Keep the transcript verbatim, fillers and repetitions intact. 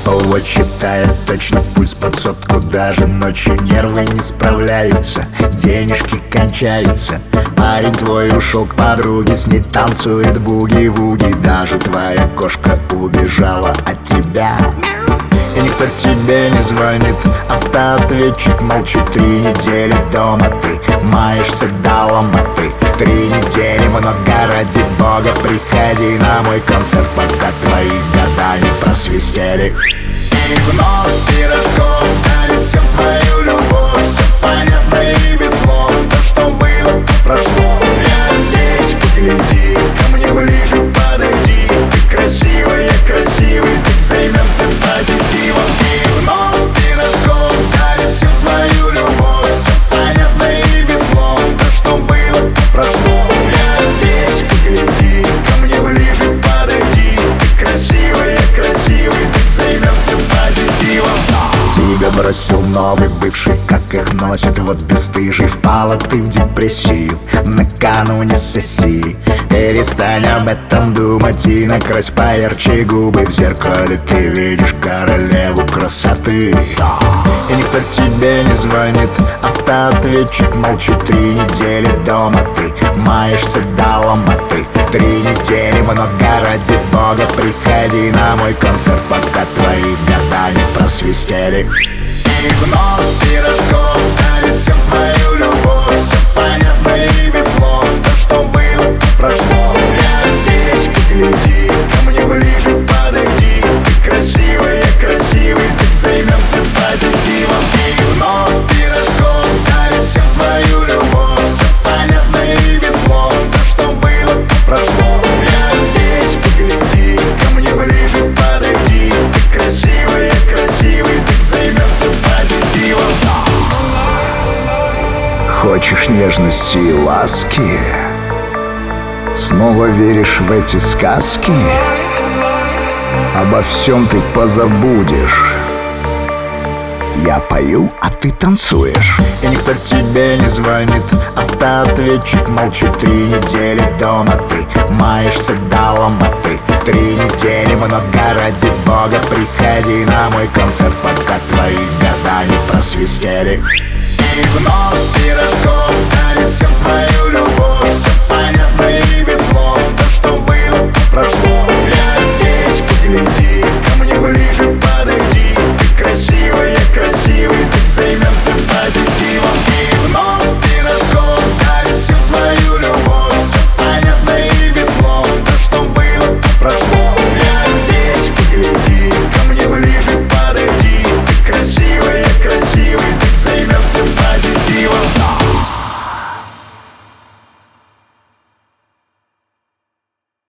Повод считает точно пульс под сотку. Даже ночью нервы не справляются, денежки кончаются. Парень твой ушел к подруге, с ней танцует буги-вуги. Даже твоя кошка убежала от тебя, и никто тебе не звонит. Автоответчик молчит. Три недели дома ты маешься до ломоты. Три недели много, ради бога, приходи на мой концерт, пока твои года не просвистели. И вновь пирожков дарит всем свою любовь. Все понятно и без слов. То, что было, то прошло. Я здесь, погляди, ко мне ближе подойди. Ты красивая, красивый, так займемся позитивом. И вновь пирожков дарит всем свою любовь. Все понятно и без слов. То, что было, то прошло. Я здесь, погляди, ко мне ближе подойди. Ты красивая, красивый, так займемся позитивом. Тебя бросил новый бывший, как их носит вот бесстыжий. Впала ты в депрессию накануне сессии. Перестань об этом думать и накрась поярче губы. В зеркале ты видишь королеву красоты, и никто тебе не звонит. Автоответчик молчит. Три недели дома ты маешься до ломоты. Три недели много, ради бога, приходи на мой концерт, пока твои года не просвистели. И вновь пирожков дарит всем свою любовь. Все понятно и без слов. То, что было, то прошло. Я здесь, погляди, ко мне ближе подойди. Ты красивая, красивый, так займемся позитивом. И вновь пирожков дарит всем свою любовь. Все понятно и без слов. То, что было, то прошло. Я здесь, погляди, ко мне ближе подойди. Ты красивая, красивый, так займемся позитивом. Хочешь нежности и ласки? Снова веришь в эти сказки? Обо всем ты позабудешь. Я пою, а ты танцуешь, и никто тебе не звонит. Автоответчик молчит. Три недели дома ты маешься до ломоты. Три недели много, ради бога, приходи на мой концерт, пока твои года не просвистели. И вновь пирожков дарит всем свою любовь. Все понятно и без слов. То, что было, то прошло. Я здесь, погляди, ко мне ближе